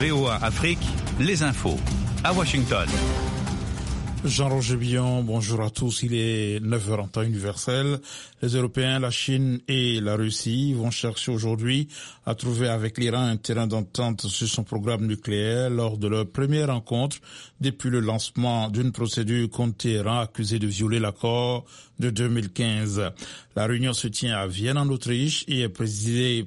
VOA Afrique, les infos, à Washington. Jean-Roger Billon, bonjour à tous. Il est 9h en temps universel. Les Européens, la Chine et la Russie vont chercher aujourd'hui à trouver avec l'Iran un terrain d'entente sur son programme nucléaire lors de leur première rencontre depuis le lancement d'une procédure contre Téhéran accusée de violer l'accord de 2015. La réunion se tient à Vienne en Autriche et est présidée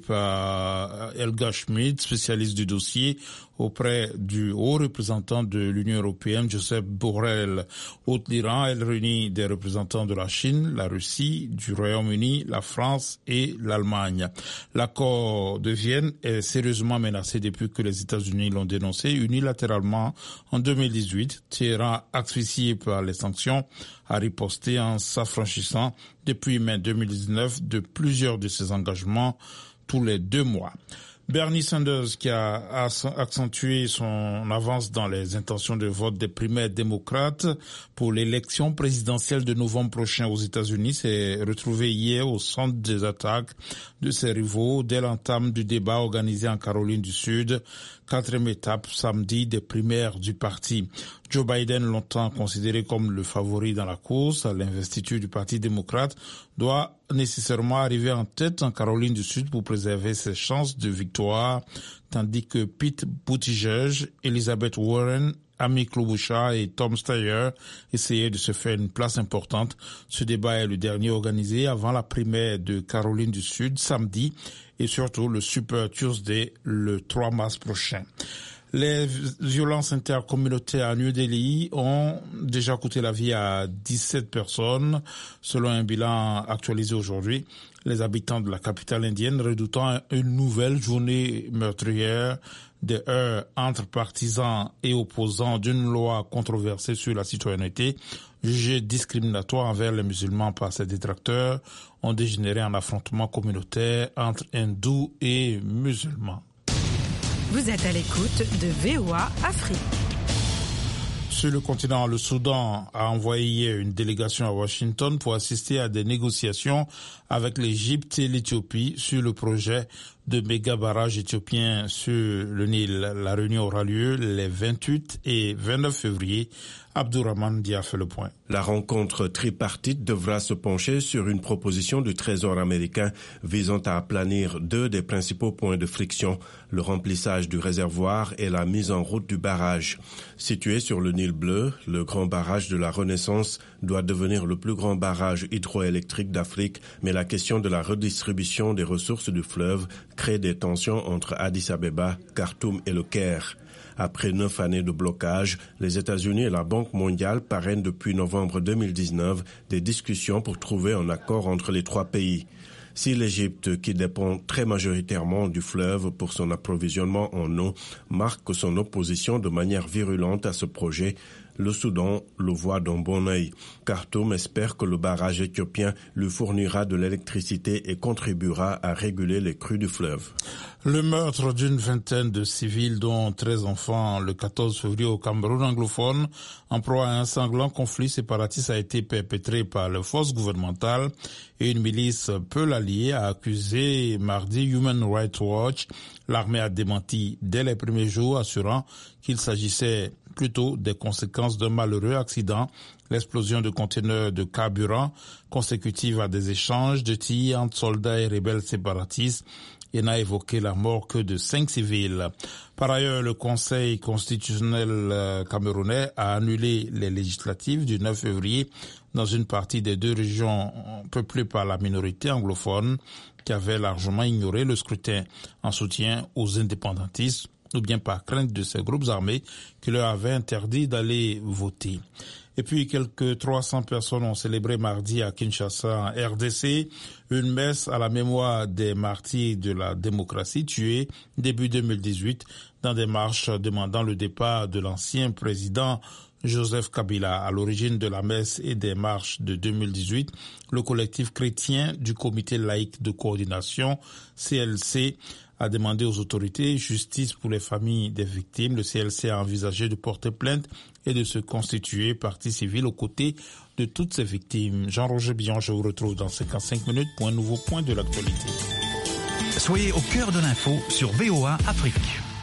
par Helga Schmidt, spécialiste du dossier, auprès du haut représentant de l'Union européenne, Josep Borrell. Outre l'Iran, elle réunit des représentants de la Chine, la Russie, du Royaume-Uni, la France et l'Allemagne. L'accord de Vienne est sérieusement menacé depuis que les États-Unis l'ont dénoncé unilatéralement en 2018. Téhéran, asphyxié par les sanctions, a riposté en s'affranchissant depuis mai 2019 de plusieurs de ses engagements tous les 2 mois. Bernie Sanders, qui a accentué son avance dans les intentions de vote des primaires démocrates pour l'élection présidentielle de novembre prochain aux États-Unis, s'est retrouvé hier au centre des attaques de ses rivaux dès l'entame du débat organisé en Caroline du Sud, 4e étape samedi des primaires du parti. Joe Biden, longtemps considéré comme le favori dans la course à l'investiture du Parti démocrate, doit nécessairement arriver en tête en Caroline du Sud pour préserver ses chances de victoire, tandis que Pete Buttigieg, Elizabeth Warren, Amy Klobuchar et Tom Steyer essayaient de se faire une place importante. Ce débat est le dernier organisé avant la primaire de Caroline du Sud samedi et surtout le Super Tuesday le 3 mars prochain. Les violences intercommunautaires à New Delhi ont déjà coûté la vie à 17 personnes, selon un bilan actualisé aujourd'hui. Les habitants de la capitale indienne redoutant une nouvelle journée meurtrière des heurts entre partisans et opposants d'une loi controversée sur la citoyenneté, jugée discriminatoire envers les musulmans par ses détracteurs, ont dégénéré en affrontements communautaires entre hindous et musulmans. Vous êtes à l'écoute de VOA Afrique. Sur le continent, le Soudan a envoyé une délégation à Washington pour assister à des négociations avec l'Égypte et l'Éthiopie sur le projet de méga barrage éthiopien sur le Nil. La réunion aura lieu les 28 et 29 février. Abdourahmane Dia fait le point. La rencontre tripartite devra se pencher sur une proposition du Trésor américain visant à aplanir 2 des principaux points de friction, le remplissage du réservoir et la mise en route du barrage. Situé sur le Nil bleu, le grand barrage de la Renaissance doit devenir le plus grand barrage hydroélectrique d'Afrique, mais la question de la redistribution des ressources du fleuve crée des tensions entre Addis Abeba, Khartoum et le Caire. Après 9 années de blocage, les États-Unis et la Banque mondiale parrainent depuis novembre 2019 des discussions pour trouver un accord entre les 3 pays. Si l'Égypte, qui dépend très majoritairement du fleuve pour son approvisionnement en eau, marque son opposition de manière virulente à ce projet, le Soudan le voit d'un bon œil. Khartoum espère que le barrage éthiopien lui fournira de l'électricité et contribuera à réguler les crues du fleuve. Le meurtre d'une vingtaine de civils, dont 13 enfants, le 14 février au Cameroun anglophone, en proie à un sanglant conflit séparatiste, a été perpétré par les forces gouvernementales et une milice peu alliée a accusé mardi Human Rights Watch. L'armée a démenti dès les premiers jours, assurant qu'il s'agissait plutôt des conséquences d'un malheureux accident, l'explosion de conteneurs de carburant consécutive à des échanges de tirs entre soldats et rebelles séparatistes, et n'a évoqué la mort que de 5 civils. Par ailleurs, le Conseil constitutionnel camerounais a annulé les législatives du 9 février dans une partie des 2 régions peuplées par la minorité anglophone qui avait largement ignoré le scrutin en soutien aux indépendantistes ou bien par crainte de ces groupes armés qui leur avaient interdit d'aller voter. Et puis, quelques 300 personnes ont célébré mardi à Kinshasa, en RDC, une messe à la mémoire des martyrs de la démocratie tués début 2018 dans des marches demandant le départ de l'ancien président Joseph Kabila. À l'origine de la messe et des marches de 2018, le collectif chrétien du Comité laïque de coordination, CLC, a demandé aux autorités justice pour les familles des victimes. Le CLC a envisagé de porter plainte et de se constituer partie civile aux côtés de toutes ces victimes. Jean-Roger Billon, je vous retrouve dans 55 minutes pour un nouveau point de l'actualité. Soyez au cœur de l'info sur VOA Afrique.